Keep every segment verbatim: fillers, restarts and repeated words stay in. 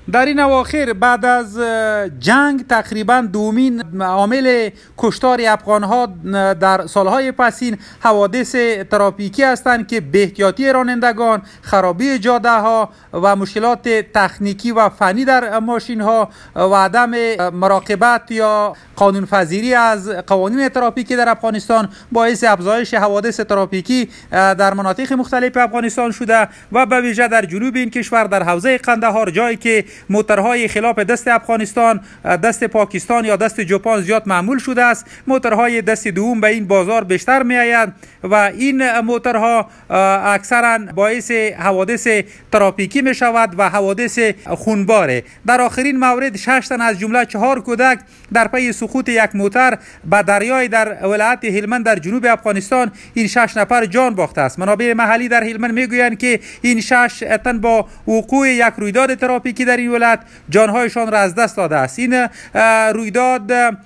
در این اواخر بعد از جنگ تقریبا دومین عامل کشتار افغان‌ها در سالهای پسین حوادث ترافیکی هستند که بی‌احتیاطی رانندگان، خرابی جاده‌ها و مشکلات تکنیکی و فنی در ماشین‌ها و عدم مراقبت یا قانون‌پذیری از قوانین ترافیکی در افغانستان باعث افزایش حوادث ترافیکی در مناطق مختلف افغانستان شده و به ویژه در جنوب این کشور در حوزه قندهار، جایی که موترهای خلاف دست افغانستان، دست پاکستان یا دست ژاپن زیاد معمول شده است. موترهای دست دوم به این بازار بیشتر می آید و این موترها اکثرا باعث حوادث ترافیکی می شود و حوادث خونباره. در آخرین مورد شش تن از جمله چهار کودک در پی سقوط یک موتر به دریای در ولایت هلمند در جنوب افغانستان این شش نفر جان باخته است. منابع محلی در هلمند میگویند که این شش تن با وقوع یک رویداد ترافیکی در این ولایت جانهایشان را از دست داده است. این رویداد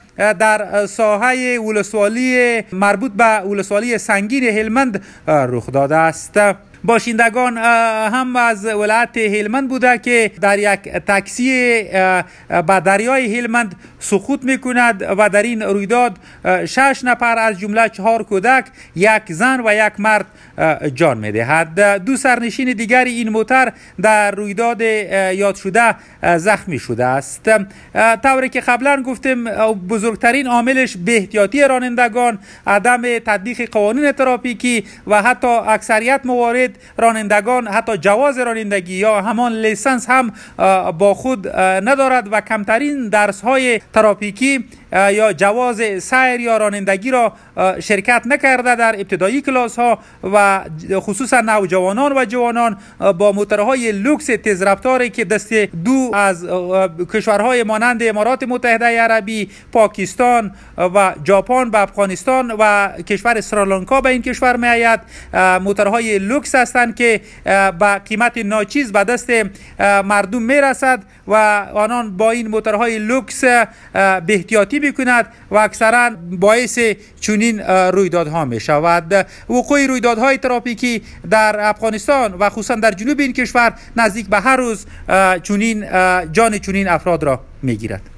در ساحه ولسوالی مربوط به ولسوالی سنگین هلمند رخ داده است. باشندگان هم از ولایت هلمند بوده که در یک تاکسی به دریای هلمند سقوط میکند و در این رویداد شش نفر از جمله چهار کودک، یک زن و یک مرد جان میدهد. دو سرنشین دیگر این موتر در رویداد یاد شده زخمی شده است. طوری که قبلا گفتیم بزرگترین عاملش بی‌احتیاطی رانندگان، عدم تطبیق قوانین ترافیکی و حتی اکثریت موارد رانندگان حتی جواز رانندگی یا همان لیسنس هم با خود ندارد و کمترین درس های ترافیکی یا جواز سیر یا رانندگی را شرکت نکرده در ابتدایی کلاس ها و خصوصا نوجوانان و جوانان با موترهای لوکس تیزرفتاری که دست دو از کشورهای مانند امارات متحده عربی، پاکستان و ژاپن به افغانستان و کشور سریلانکا به این کشور می آید، موترهای لوکس هستند که با قیمت ناچیز به دست مردم می رسد و آنان با این موترهای لوکس بی‌احتیاطی میکند و اکثرا باعث چنین رویدادها می شود. وقوع رویدادهای ترافیکی در افغانستان و خصوصا در جنوب این کشور نزدیک به هر روز چنین جان چنین افراد را میگیرد.